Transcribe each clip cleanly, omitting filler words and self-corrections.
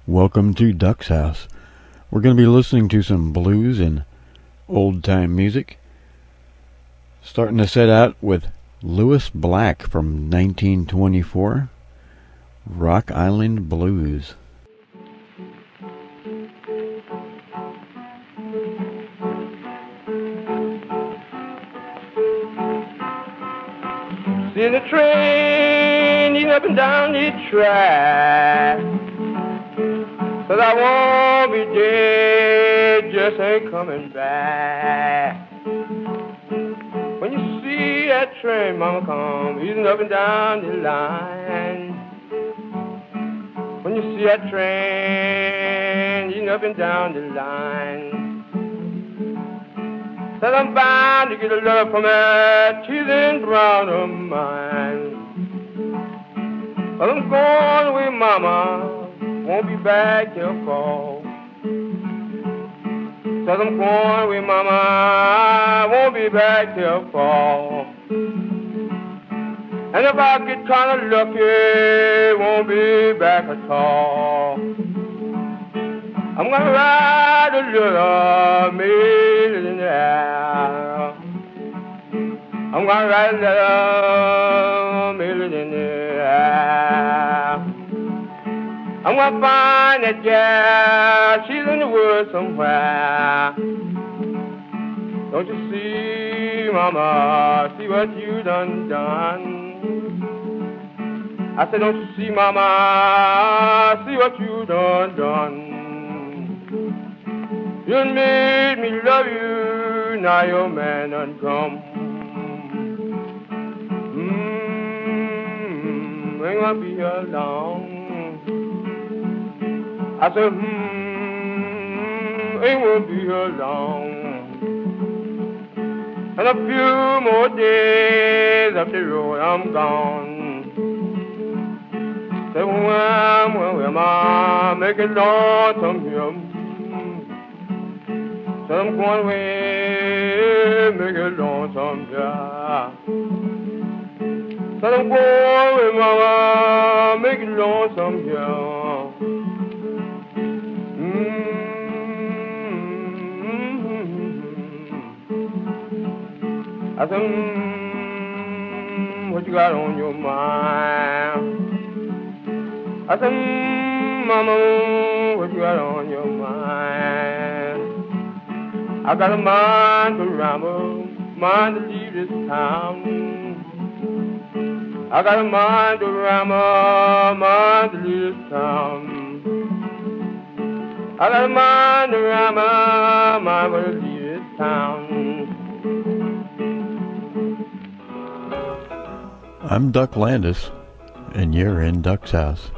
Welcome to Duck's House. We're going to be listening to some blues and old-time music. Starting to set out with Lewis Black from 1924, Rock Island Blues. See the train eating up and down the track, but I won't be dead, just ain't coming back. When you see that train, mama, come eating up and down the line. When you see that train eating up and down the line, said I'm bound to get a letter from that teasing brown of mine. Well, I'm going away, mama, won't be back till fall. Said I'm going away, mama, won't be back till fall. And if I get kind of lucky, won't be back at all. I'm gonna ride a little millionaire. I'm gonna ride a little millionaire. I'm gonna find that gal, she's in the woods somewhere. Don't you see, mama, see what you done. I said, don't you see, mama, see what you done. You made me love you, now your man done come. Ain't gonna be here long. I said, ain't gonna be here long. And a few more days up the road I'm gone. Say, where am I? Make it lonesome here. Say, I'm going away, make it lonesome here. Say, I'm going away, mama, make it lonesome here. I said, what you got on your mind? I said, mama, what you got on your mind? I got a mind to ramble, mind to leave this town. I got a mind to ramble, mind to leave this town. I got a mind to ramble, mind to leave this town. I'm Duck Landis, and you're in Duck's House.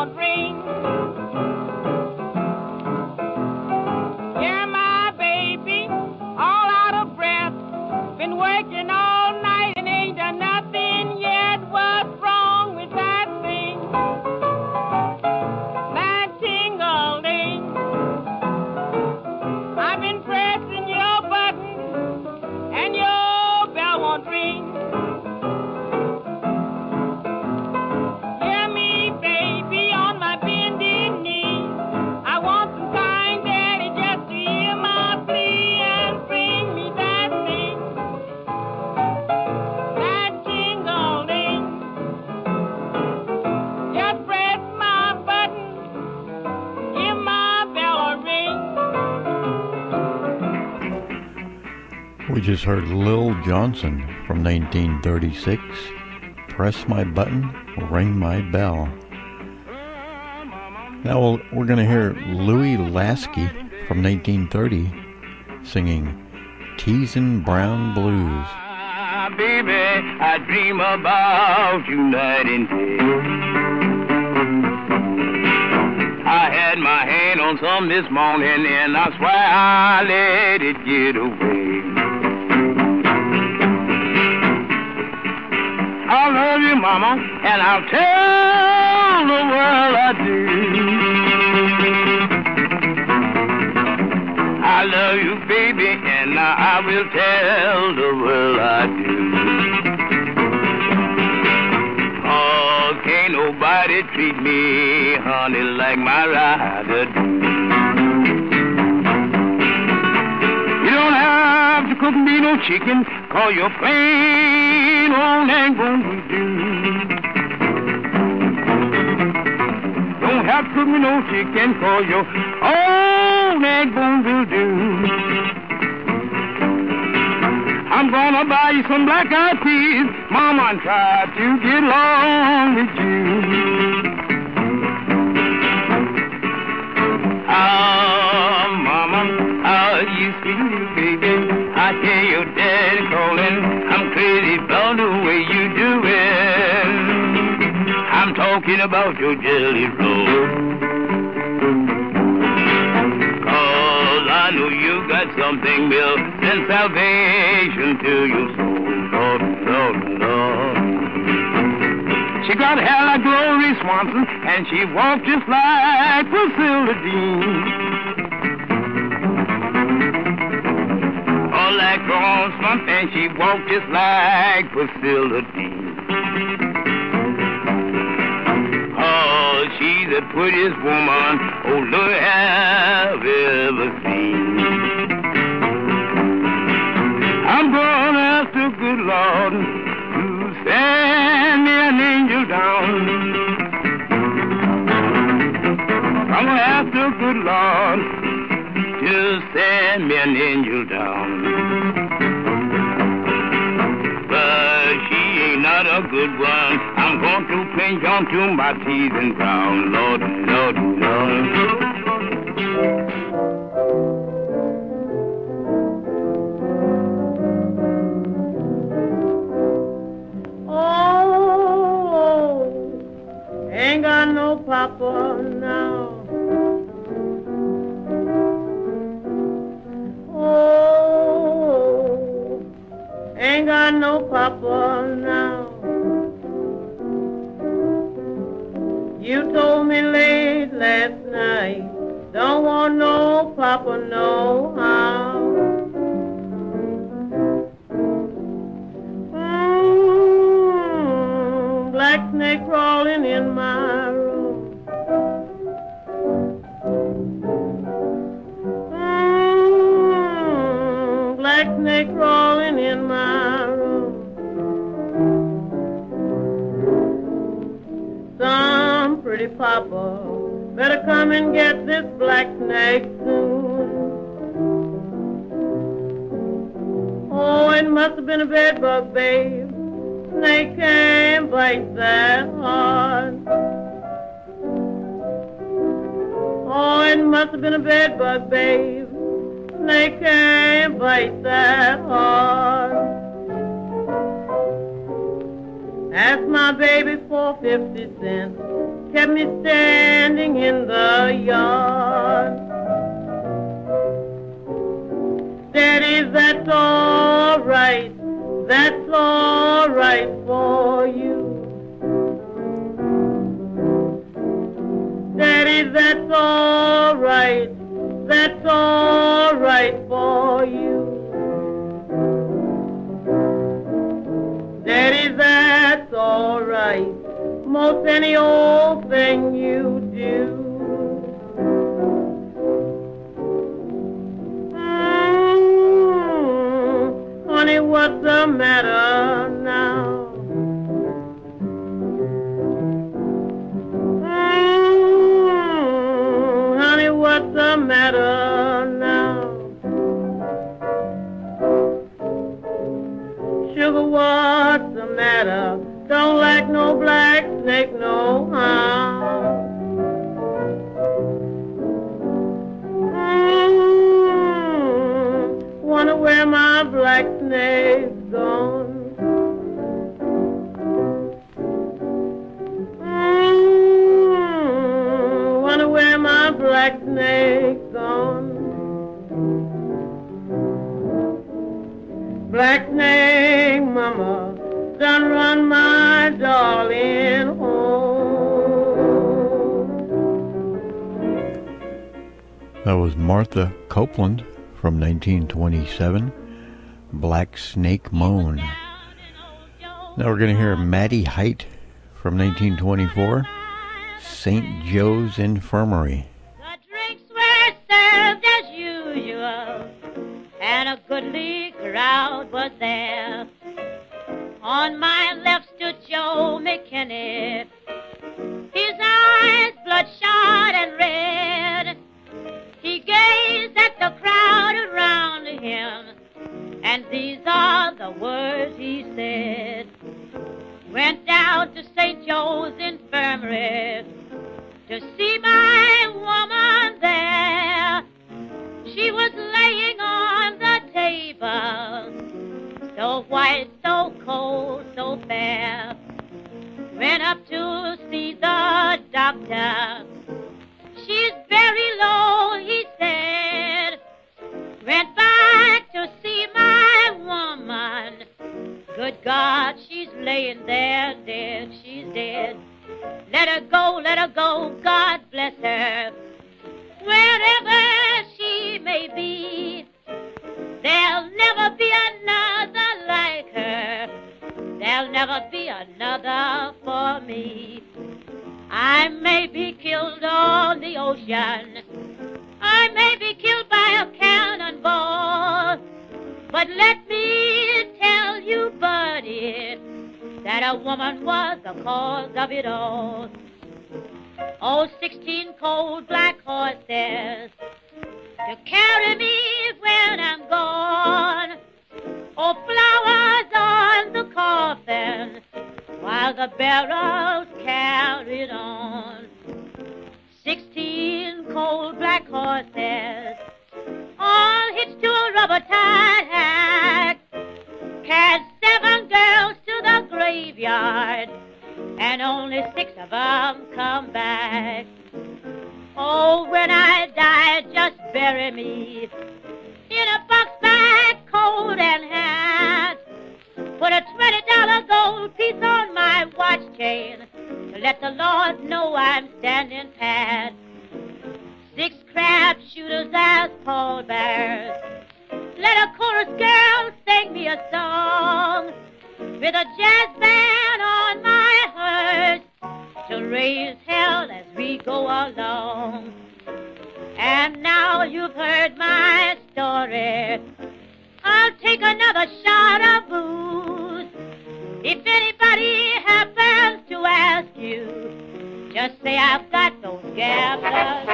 won't ring. Yeah, my baby, all out of breath, been working all night and ain't done nothing yet. What's wrong with that thing? That ting-a-ling. I've been pressing your button and your bell won't ring. Hear me, baby, on my bended knee. I want some kind daddy just to hear my plea and bring me that thing, that ting-a-ling. Just press my button, give my bell a ring. We just heard Lil Johnson from 1936, Press My Button, Ring My Bell. Now we're going to hear Louis Lasky from 1930 singing Teasin' Brown Blues. Baby, I dream about you night and day. I had my hand on some this morning and I swear I let it get away. I love you, mama, and I'll tell the world I do. I love you, baby, and I will tell the world I do. Oh, can't nobody treat me, honey, like my rider do. You don't have to cook me no chicken, 'cause you're plain old and gonna do. Don't have to cook me no chicken, 'cause you're old and gonna do. I'm gonna buy you some black-eyed peas, mama, and try to get along with you. Oh, mama, how you feel, baby? I hear your daddy calling. I'm crazy about the way you do it. I'm talking about your jelly roll. 'Cause I know you got something built and salvation to your soul. Lord, Lord, Lord. She got hair like Glory Swanson, and she walked just like Priscilla Dean. All like Ron Slump, and she walked just like Priscilla Dean. Oh, she's the prettiest woman old Lord have ever seen. I'm gonna ask the good Lord to send me an angel down. I'm gonna ask the good Lord to send me an angel down. But she ain't not a good one. I'm going to clinch onto my teeth and brown. Lord, Lord, Lord. Ain't got no papa now. Oh, ain't got no papa now. You told me late last night, don't want no papa no how. Black snake crawling in my room. Black snake crawling in my room. Some pretty papa better come and get this black snake soon. Oh, it must have been a bed bug, babe. Snake can't bite that hard. Oh, it must have been a bed bug, babe. Snake can't bite that hard. Asked my baby for 50 cents, kept me standing in the yard. Daddy, that's all right for you. Daddy, that's all right for you. Daddy, that's all right, most any old thing you do. Honey, what's the matter now? Honey, what's the matter now? Sugar, what's the matter? Don't like no black snake no how. Wonder where my black snake's gone. Wonder where my black snake's gone. Black snake, mama, done run my darling home. That was Martha Copeland from 1927, Black Snake Moan. Now we're going to hear Maddie Height from 1924, St. Joe's Infirmary. The drinks were served as usual, and a goodly crowd was there. On my left stood Joe McKinney, his eyes bloodshot and red. He gazed at the crowd around him, and these are the words he said. Went down to St. Joe's Infirmary to see my woman there. She was laying on the table, so white, so cold, so fair. Went up to see the doctor. She's very low, he said. Went back to see my woman. Good God, she's laying there dead, she's dead. Let her go, God bless her. Wherever she may be, there'll never be another like her. There'll never be another for me. I may be killed on the ocean, I may be killed by a cannonball, but let me tell you, buddy, that a woman was the cause of it all. Oh, 16 cold black horses to carry me when I'm gone. Oh, flowers on the coffin while the barrels carried on. 16 cold black horses, all hitched to a rubber-tied hack, carried 7 girls to the graveyard, and only 6 of them come back. Oh, when I die, just bury me in a box-back coat and hat. Put a $20 gold piece on my watch chain to let the Lord know I'm standing pat. 6 crab shooters as pallbearers. Let a chorus girl sing me a song with a jazz band on my hearse to raise hell as we go along. And now you've heard my story, I'll take another shot of booze. If anybody happens to ask you, just say I've got those gamblers.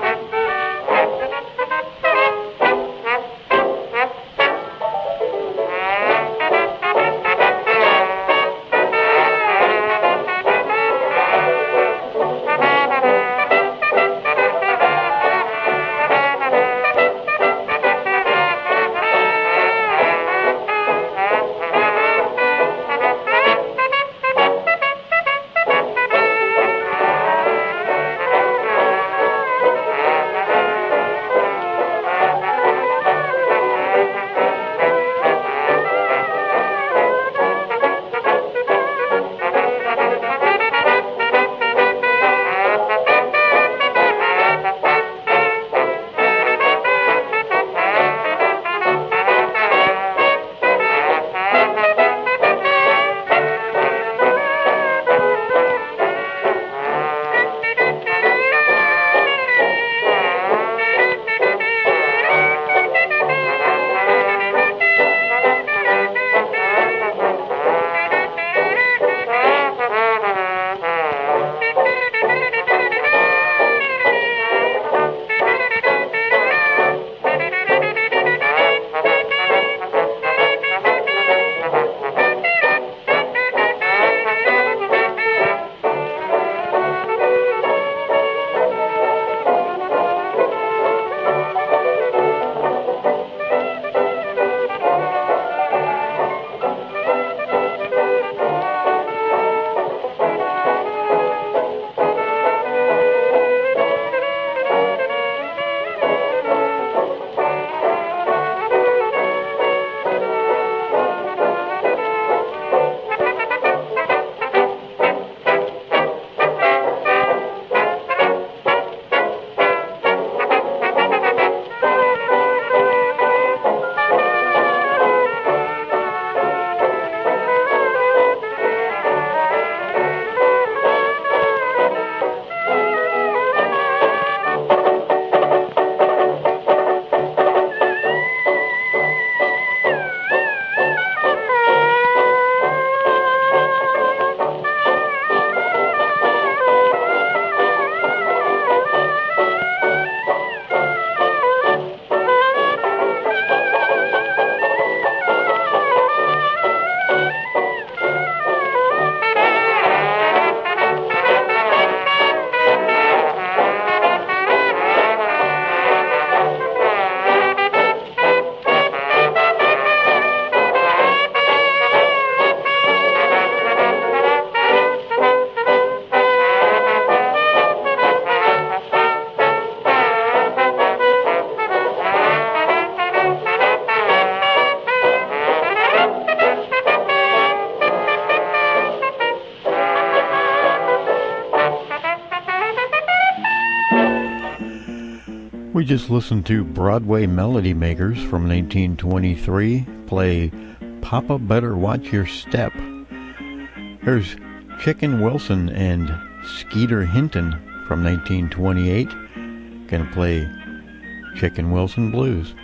We just listened to Broadway Melody Makers from 1923 play Papa Better Watch Your Step. Here's Chicken Wilson and Skeeter Hinton from 1928 gonna play Chicken Wilson Blues.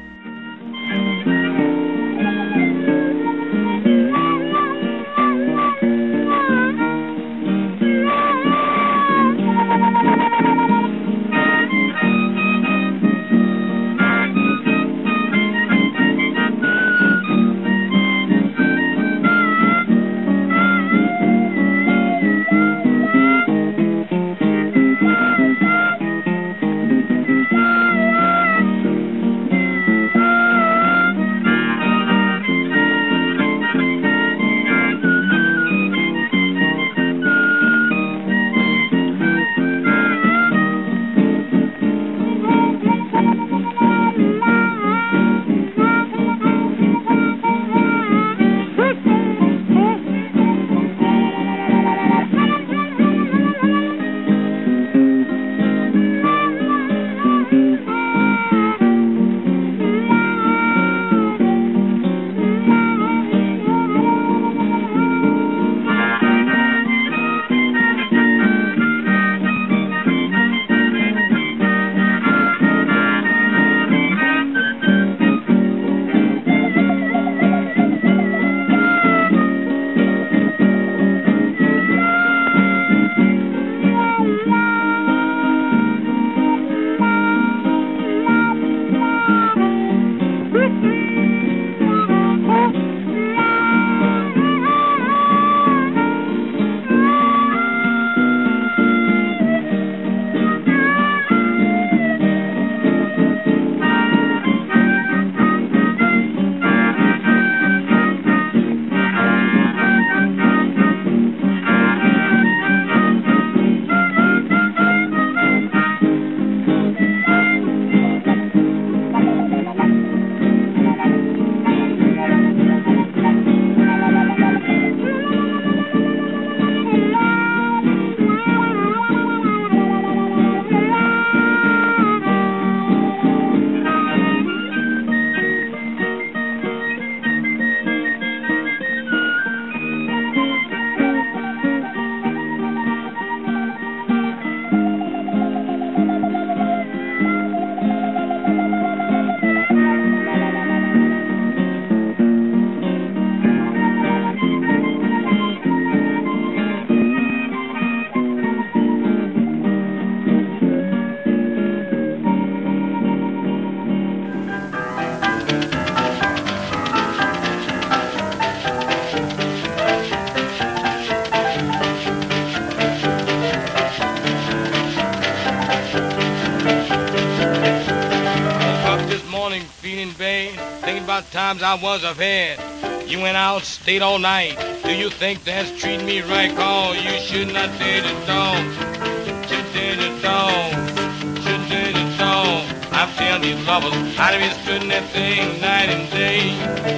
Times I was of had. You went out, stayed all night. Do you think that's treating me right? Call you should not did it, dog. Should did it, dog. Should did it, dog. I'm telling these lovers, I'd have been stood in that thing night and day.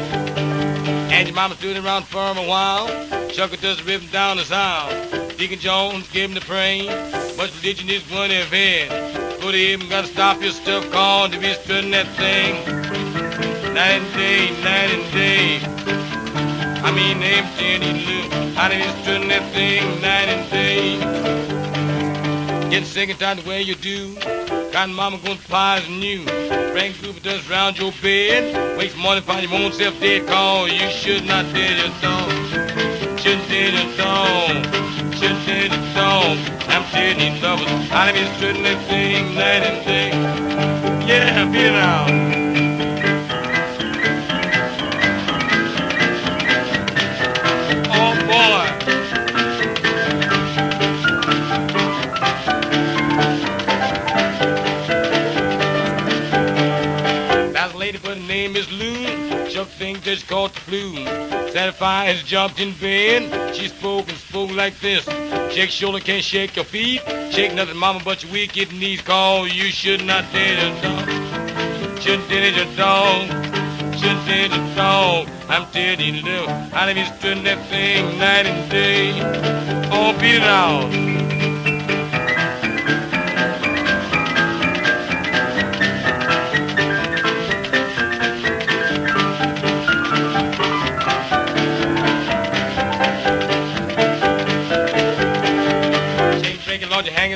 And your mama stood around for him a while. Chuck just ripped down the sound. Deacon Jones gave him the praise. Much religion this one have had. Go to him, gotta stop your stuff, call to be stood in that thing. Night and day, night and day. I mean, empty look. I done been stood in that thing night and day. Getting sick and tired the way you do. Cotton mama gonna pies and you. Bring Cooper dust round your bed. Wake morning, find your own self dead. Call you should not did your dog. Shouldn't did your dog. Shouldn't did your dog. I'm telling you lovers. I done been stood in that thing night and day. Yeah, beat it out. Think just caught the flu. Satisfied has jumped in bed. She spoke and spoke like this. Shake shoulder, can't shake your feet. Shake nothing, mama, but your weak knees. Call you should not did a dog. Should did a dog. Should did a dog. I'm telling you, little. I done been stood in that thing night and day. Oh, beat it out.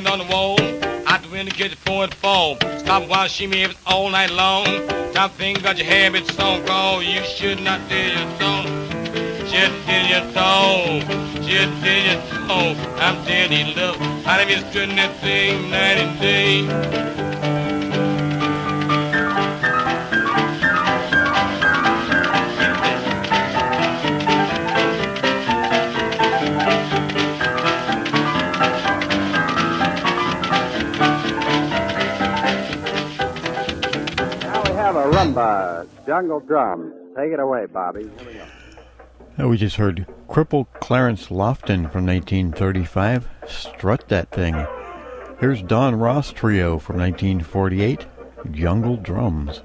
hanging on the wall. Out the window, get the phone phone. Stop while she me all night long. Top thing got your habit song called You Should Not Tell Your Song. Should tell your song. Should tell your song. I'm telling you, love. I done been strutting that thing night and day. Rumba, Jungle Drums. Take it away, Bobby. Here we go. We just heard Cripple Clarence Lofton from 1935, Strut That Thing. Here's Don Ross Trio from 1948, Jungle Drums.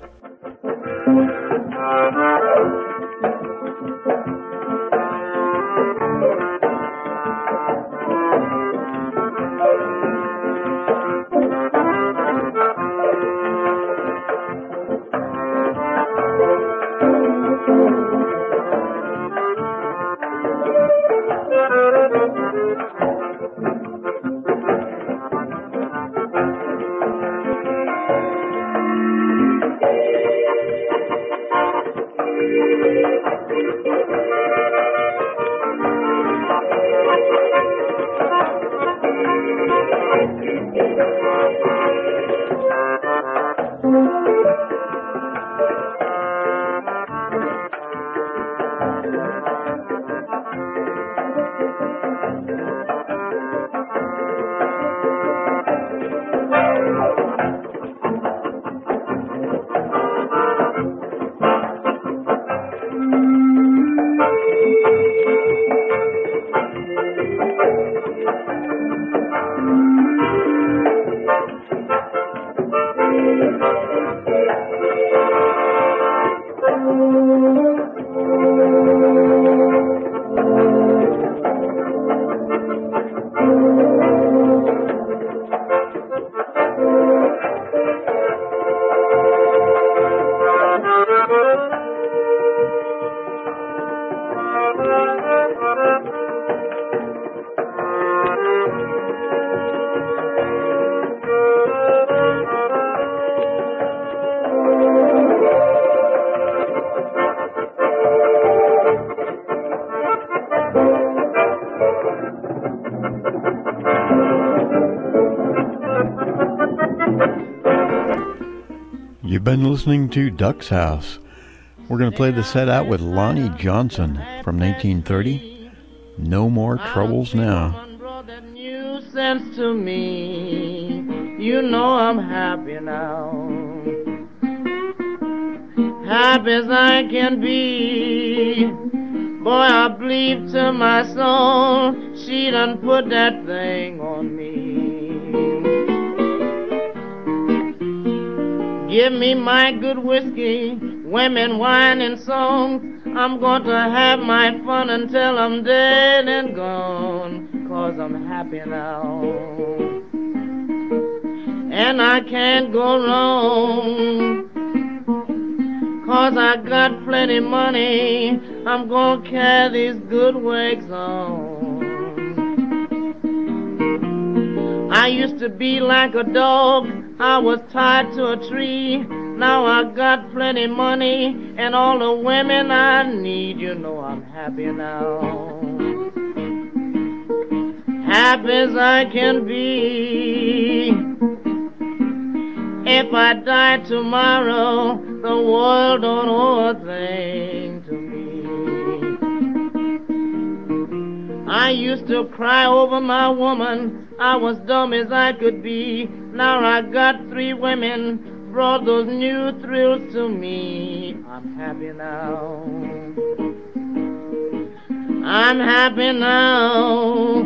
You've been listening to Duck's House. We're going to play the set out with Lonnie Johnson from 1930, No More Troubles Now. New sense to me, you know I'm happy now, happy as I can be. Boy, I believe to my soul, she done put that thing on me. Give me my good whiskey, women, wine, and songs. I'm going to have my fun until I'm dead and gone, 'cause I'm happy now. And I can't go wrong, 'cause I got plenty money. I'm going to carry these good wigs on. I used to be like a dog, I was tied to a tree. Now I got plenty money and all the women I need. You know I'm happy now, happy as I can be. If I die tomorrow, the world don't owe a thing to me. I used to cry over my woman, I was dumb as I could be. Now I got 3 women, brought those new thrills to me. I'm happy now, I'm happy now.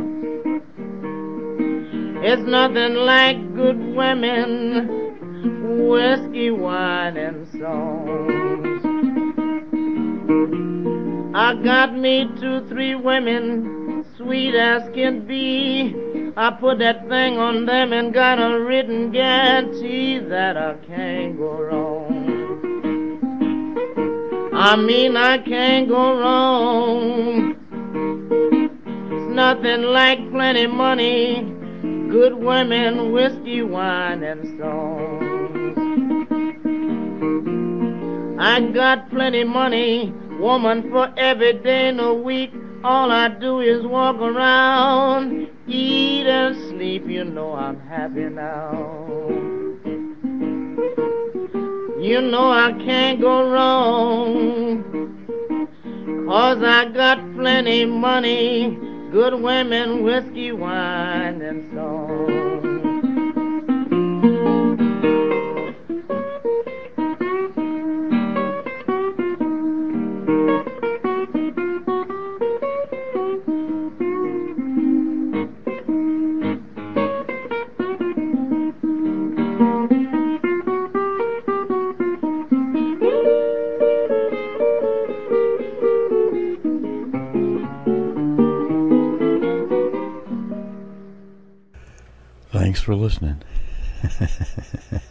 It's nothing like good women, whiskey, wine, and songs. I got me 2, 3 women, sweet as can be. I put that thing on them and got a written guarantee that I can't go wrong. I mean I can't go wrong. It's nothing like plenty money, good women, whiskey, wine, and songs. I got plenty money, woman, for every day in a week. All I do is walk around, eat and sleep. You know I'm happy now. You know I can't go wrong, 'cause I got plenty money, good women, whiskey, wine, and song. Thanks for listening.